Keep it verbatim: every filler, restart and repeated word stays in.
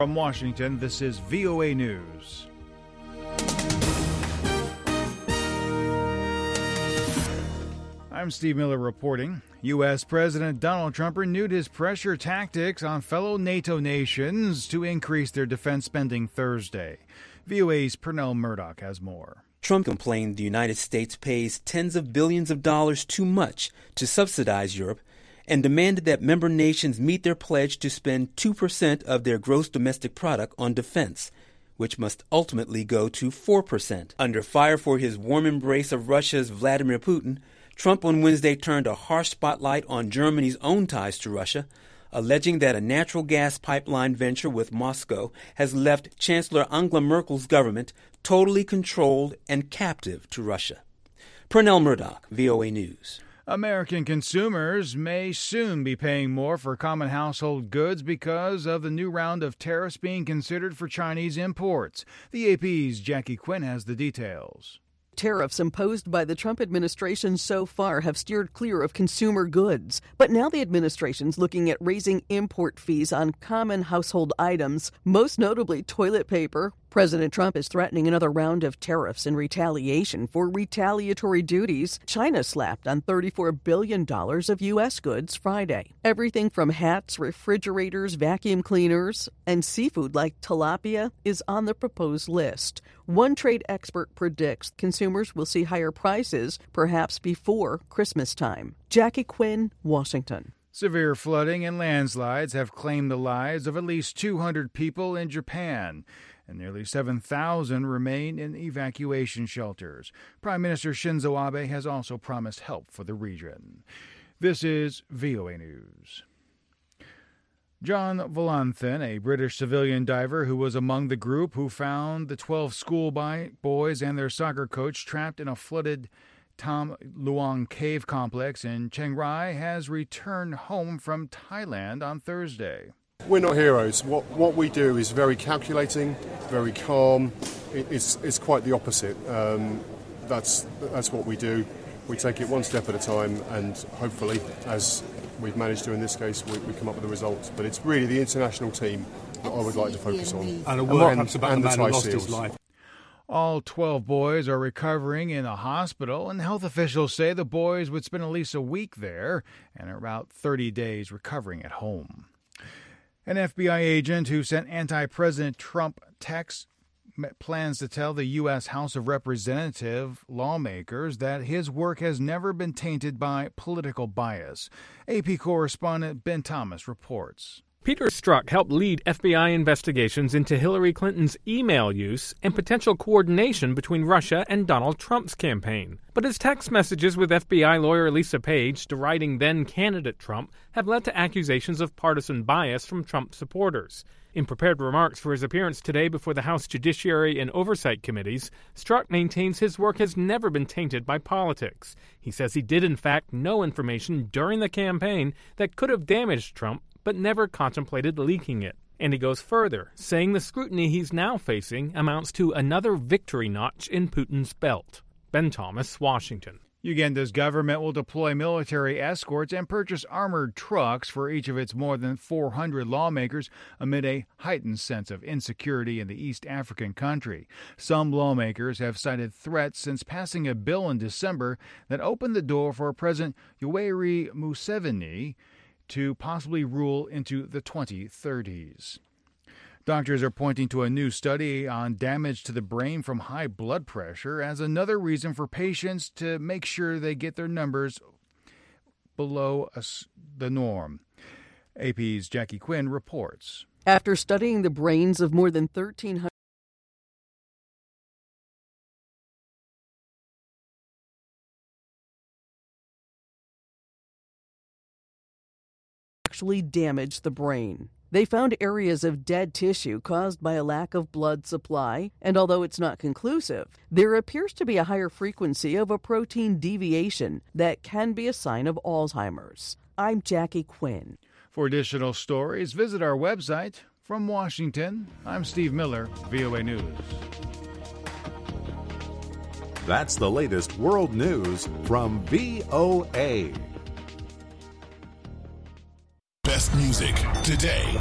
From Washington, this is V O A News. I'm Steve Miller reporting. U S. President Donald Trump renewed his pressure tactics on fellow NATO nations to increase their defense spending Thursday. V O A's Pernell Murdoch has more. Trump complained the United States pays tens of billions of dollars too much to subsidize Europe and demanded that member nations meet their pledge to spend two percent of their gross domestic product on defense, which must ultimately go to four percent. Under fire for his warm embrace of Russia's Vladimir Putin, Trump on Wednesday turned a harsh spotlight on Germany's own ties to Russia, alleging that a natural gas pipeline venture with Moscow has left Chancellor Angela Merkel's government totally controlled and captive to Russia. Pernell Murdoch, V O A News. American consumers may soon be paying more for common household goods because of the new round of tariffs being considered for Chinese imports. The A P's Jackie Quinn has the details. Tariffs imposed by the Trump administration so far have steered clear of consumer goods. But now the administration's looking at raising import fees on common household items, most notably toilet paper. President Trump is threatening another round of tariffs in retaliation for retaliatory duties China slapped on thirty-four billion dollars of U S goods Friday. Everything from hats, refrigerators, vacuum cleaners, and seafood like tilapia is on the proposed list. One trade expert predicts consumers will see higher prices perhaps before Christmas time. Jackie Quinn, Washington. Severe flooding and landslides have claimed the lives of at least two hundred people in Japan, and nearly seven thousand remain in evacuation shelters. Prime Minister Shinzo Abe has also promised help for the region. This is V O A News. John Volanthen, a British civilian diver who was among the group who found the twelve school boys and their soccer coach trapped in a flooded Tham Luang cave complex in Chiang Rai, has returned home from Thailand on Thursday. We're not heroes. What what we do is very calculating, very calm. It, it's it's quite the opposite. Um, that's that's what we do. We take it one step at a time, and hopefully, as we've managed to in this case, we, we come up with a result. But it's really the international team that I would like to focus on. And a word perhaps about the man who lost his life. All twelve boys are recovering in a hospital, and health officials say the boys would spend at least a week there and are about thirty days recovering at home. An F B I agent who sent anti-President Trump texts plans to tell the U S. House of Representatives lawmakers that his work has never been tainted by political bias. A P correspondent Ben Thomas reports. Peter Strzok helped lead F B I investigations into Hillary Clinton's email use and potential coordination between Russia and Donald Trump's campaign. But his text messages with F B I lawyer Lisa Page deriding then-candidate Trump have led to accusations of partisan bias from Trump supporters. In prepared remarks for his appearance today before the House Judiciary and Oversight Committees, Strzok maintains his work has never been tainted by politics. He says he did in fact know information during the campaign that could have damaged Trump, but never contemplated leaking it. And he goes further, saying the scrutiny he's now facing amounts to another victory notch in Putin's belt. Ben Thomas, Washington. Uganda's government will deploy military escorts and purchase armored trucks for each of its more than four hundred lawmakers amid a heightened sense of insecurity in the East African country. Some lawmakers have cited threats since passing a bill in December that opened the door for President Yoweri Museveni to possibly rule into the twenty thirties. Doctors are pointing to a new study on damage to the brain from high blood pressure as another reason for patients to make sure they get their numbers below the norm. A P's Jackie Quinn reports. After studying the brains of more than thirteen hundred actually damage the brain. They found areas of dead tissue caused by a lack of blood supply, and although it's not conclusive, there appears to be a higher frequency of a protein deviation that can be a sign of Alzheimer's. I'm Jackie Quinn. For additional stories, visit our website. From Washington, I'm Steve Miller, V O A News. That's the latest world news from V O A. Best music today.